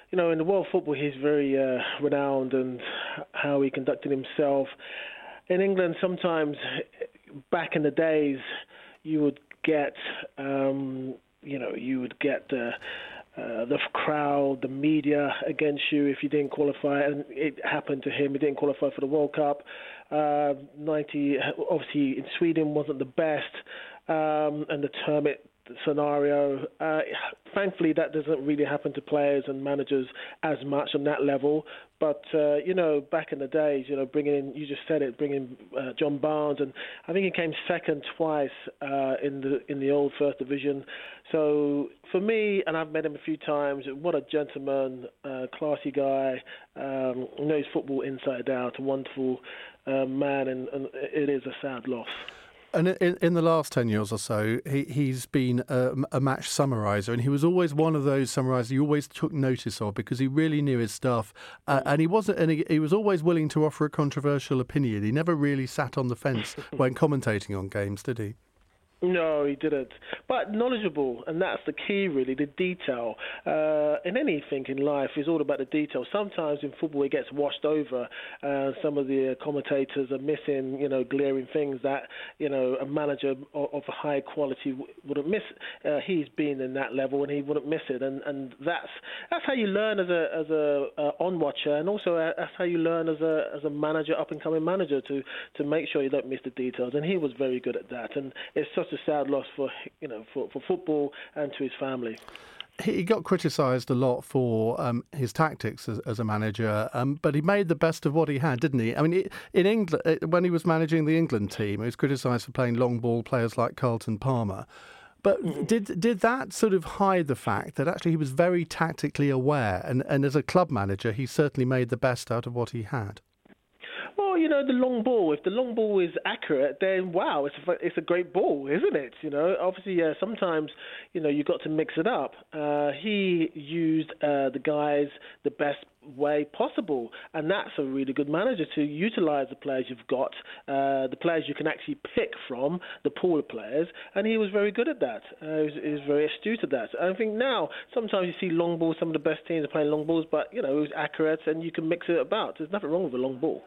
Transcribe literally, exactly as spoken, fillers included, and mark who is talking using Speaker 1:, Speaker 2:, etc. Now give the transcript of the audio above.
Speaker 1: you know, in the world of football, he's very uh, renowned and how he conducted himself. In England, sometimes back in the days, you would get, um, you know, you would get the uh, the crowd, the media against you if you didn't qualify, and it happened to him. He didn't qualify for the World Cup. Uh, ninety, obviously, in Sweden wasn't the best, um, and the Termit scenario. Uh, thankfully, that doesn't really happen to players and managers as much on that level. But, uh, you know, back in the days, you know, bringing in, you just said it, bringing uh, John Barnes, and I think he came second twice uh, in the in the old First Division. So for me, and I've met him a few times, what a gentleman, uh, classy guy, um, knows football inside out, a wonderful uh, man, and, and it is a sad loss.
Speaker 2: And in, in the last ten years or so, he, he's been a, a match summariser, and he was always one of those summarisers you always took notice of because he really knew his stuff. Uh, and he wasn't, and he, he was always willing to offer a controversial opinion. He never really sat on the fence when commentating on games, did he?
Speaker 1: No, he didn't. But knowledgeable, and that's the key, really, the detail. Uh, in anything in life, it's all about the detail. Sometimes in football, it gets washed over. Uh, some of the commentators are missing, you know, glaring things that, you know, a manager of, of a high quality w- wouldn't miss. Uh, he's been in that level, and he wouldn't miss it. And, and that's that's how you learn as a as a uh, on watcher, and also uh, that's how you learn as a as a manager, up and coming manager, to to make sure you don't miss the details. And he was very good at that. And it's such a sad loss for you know for, for football and to his family.
Speaker 2: He got criticised a lot for um, his tactics as, as a manager, um, but he made the best of what he had, didn't he? I mean, in England, when he was managing the England team, he was criticised for playing long ball players like Carlton Palmer. But mm-hmm. did did that sort of hide the fact that actually he was very tactically aware, and, and as a club manager, he certainly made the best out of what he had?
Speaker 1: Well, you know, the long ball. If the long ball is accurate, then wow, it's a, it's a great ball, isn't it? You know, obviously, uh, sometimes, you know, you've got to mix it up. Uh, he used uh, the guys the best way possible, and that's a really good manager, to utilise the players you've got, uh, the players you can actually pick from, the pool of players, and he was very good at that. Uh, he, was, he was very astute at that. I think now, sometimes you see long balls, some of the best teams are playing long balls, but, you know, it was accurate, and you can mix it about. There's nothing wrong with a long ball.